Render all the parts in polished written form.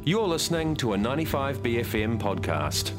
You're listening to a 95BFM podcast.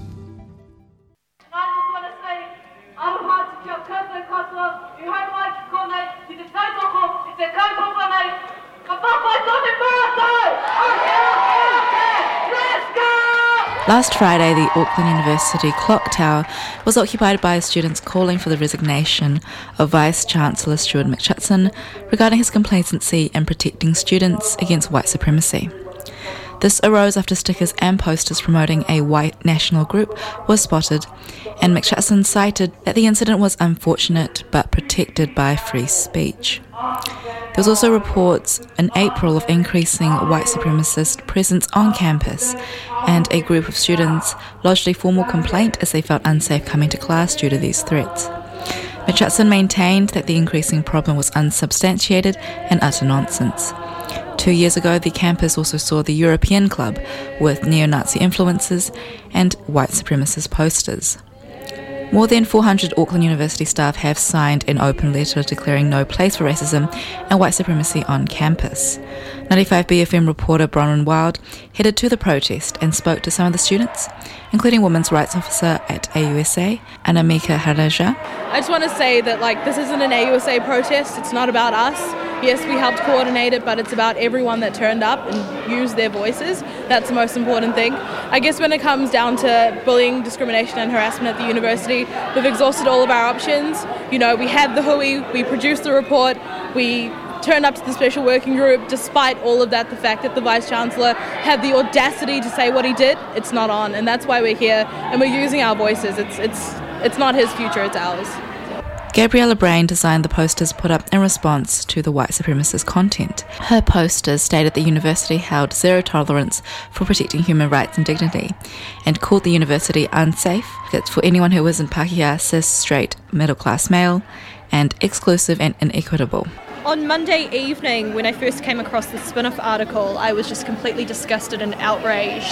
Last Friday, the Auckland University Clock Tower was occupied by students calling for the resignation of Vice-Chancellor Stuart McChutson regarding his complacency in protecting students against white supremacy. This arose after stickers and posters promoting a white national group were spotted, and McChutson cited that the incident was unfortunate but protected by free speech. There was also reports in April of increasing white supremacist presence on campus, and a group of students lodged a formal complaint as they felt unsafe coming to class due to these threats. McChutson maintained that the increasing problem was unsubstantiated and utter nonsense. 2 years ago, the campus also saw the European Club with neo-Nazi influences and white supremacist posters. More than 400 Auckland University staff have signed an open letter declaring no place for racism and white supremacy on campus. 95BFM reporter Bronwyn Wild headed to the protest and spoke to some of the students, including Women's Rights Officer at AUSA, Anamika Haraja. I just want to say that this isn't an AUSA protest, it's not about us. Yes, we helped coordinate it, but it's about everyone that turned up and used their voices. That's the most important thing. I guess when it comes down to bullying, discrimination and harassment at the university, we've exhausted all of our options. We had the hui, we produced the report, we turned up to the special working group. Despite all of that, the fact that the Vice-Chancellor had the audacity to say what he did, it's not on, and that's why we're here, and we're using our voices. It's not his future, it's ours. Gabriella Brain designed the posters put up in response to the white supremacist content. Her posters stated the university held zero tolerance for protecting human rights and dignity, and called the university unsafe for anyone who isn't Pākehā, cis, straight, middle-class male, and exclusive and inequitable. On Monday evening, when I first came across the spin-off article, I was just completely disgusted and outraged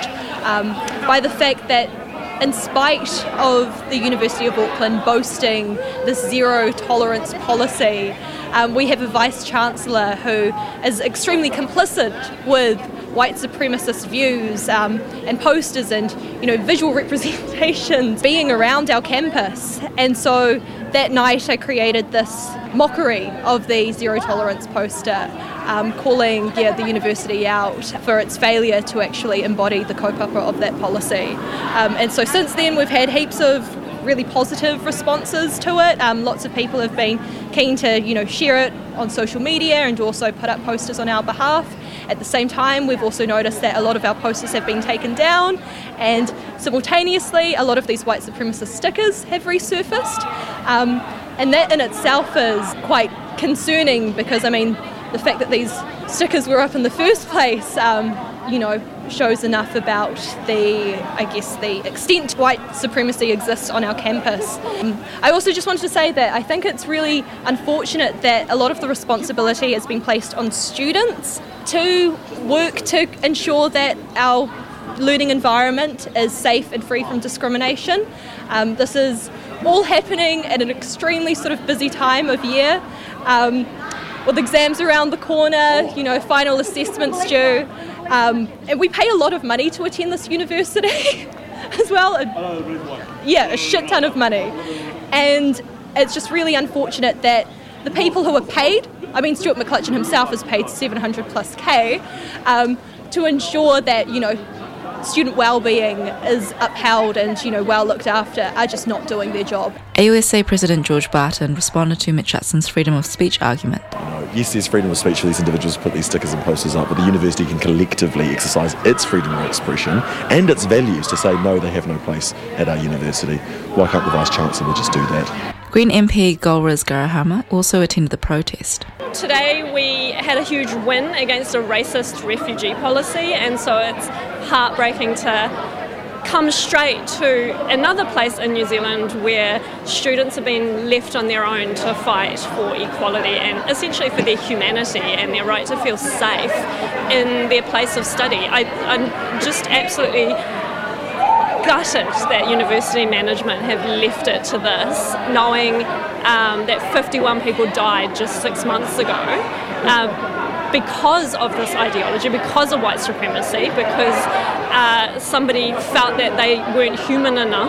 by the fact that in spite of the University of Auckland boasting this zero tolerance policy, we have a Vice-Chancellor who is extremely complicit with white supremacist views and posters and visual representations being around our campus. And so that night I created this mockery of the zero tolerance poster, calling the university out for its failure to actually embody the kaupapa of that policy. And so since then we've had heaps of really positive responses to it. Lots of people have been keen to share it on social media and also put up posters on our behalf. At the same time, we've also noticed that a lot of our posters have been taken down, and simultaneously a lot of these white supremacist stickers have resurfaced. And that in itself is quite concerning because, the fact that these stickers were up in the first place, shows enough about the extent white supremacy exists on our campus. I also just wanted to say that I think it's really unfortunate that a lot of the responsibility has been placed on students to work to ensure that our learning environment is safe and free from discrimination. This is all happening at an extremely sort of busy time of year, with exams around the corner, final assessments due, and we pay a lot of money to attend this university as well. A shit ton of money. And it's just really unfortunate that the people who are paid, Stuart McClutchan himself is paid 700 plus K, to ensure that, student well-being is upheld and, well looked after, are just not doing their job. AUSA President George Barton responded to McChutson's freedom of speech argument. Yes, there's freedom of speech for these individuals to put these stickers and posters up, but the university can collectively exercise its freedom of expression and its values to say, no, they have no place at our university. Why can't the Vice-Chancellor just do that? Green MP Golriz Garahama also attended the protest. Today we had a huge win against a racist refugee policy, and so it's heartbreaking to come straight to another place in New Zealand where students have been left on their own to fight for equality and essentially for their humanity and their right to feel safe in their place of study. I'm just absolutely gutted that university management have left it to this, knowing that 51 people died just 6 months ago. because of this ideology, because of white supremacy, because somebody felt that they weren't human enough,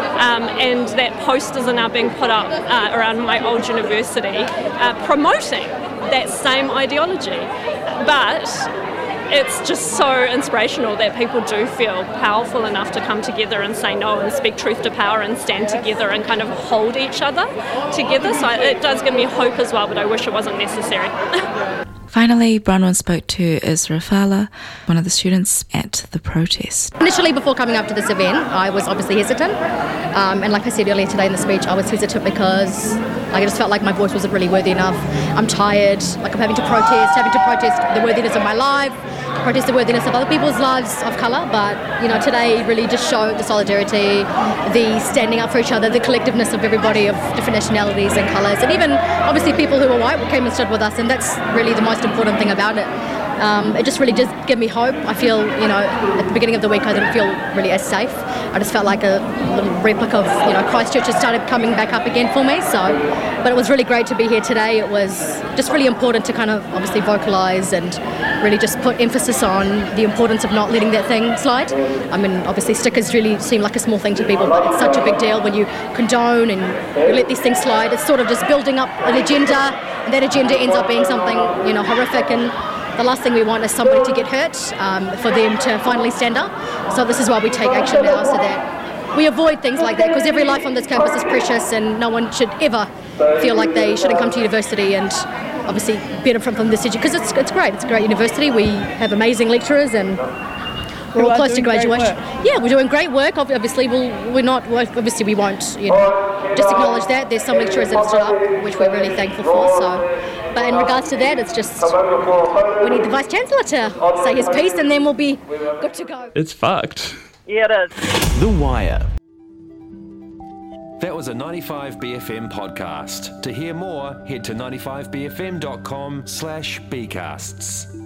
and that posters are now being put up around my old university promoting that same ideology. But it's just so inspirational that people do feel powerful enough to come together and say no and speak truth to power and stand together and kind of hold each other together. So it does give me hope as well, but I wish it wasn't necessary. Finally, Bronwyn spoke to Ezra Fowler, one of the students at the protest. Initially, before coming up to this event, I was obviously hesitant. And like I said earlier today in the speech, I was hesitant because I just felt like my voice wasn't really worthy enough. I'm tired, like I'm having to protest the worthiness of my life, protest the worthiness of other people's lives of colour. But, today really just showed the solidarity, the standing up for each other, the collectiveness of everybody of different nationalities and colours. And even, obviously, people who were white came and stood with us, and that's really the most important thing about it. It just really just gave me hope. I feel, at the beginning of the week I didn't feel really as safe. I just felt like a little replica of, Christchurch has started coming back up again for me. But it was really great to be here today. It was just really important to kind of obviously vocalise and really just put emphasis on the importance of not letting that thing slide. I mean, obviously stickers really seem like a small thing to people, but it's such a big deal when you condone and you let these things slide. It's sort of just building up an agenda, and that agenda ends up being something, horrific, and the last thing we want is somebody to get hurt, for them to finally stand up. So this is why we take action now, so that we avoid things like that, because every life on this campus is precious and no one should ever feel like they shouldn't come to university and obviously benefit from this, because it's great. It's a great university. We have amazing lecturers and we're all close to graduation. Yeah, we're doing great work. Obviously, we won't, just acknowledge that. There's some lecturers that have stood up, which we're really thankful for. But in regards to that, it's just we need the Vice-Chancellor to say his piece and then we'll be good to go. It's fucked. Yeah, it is. The Wire. That was a 95BFM podcast. To hear more, head to 95bfm.com/bcasts.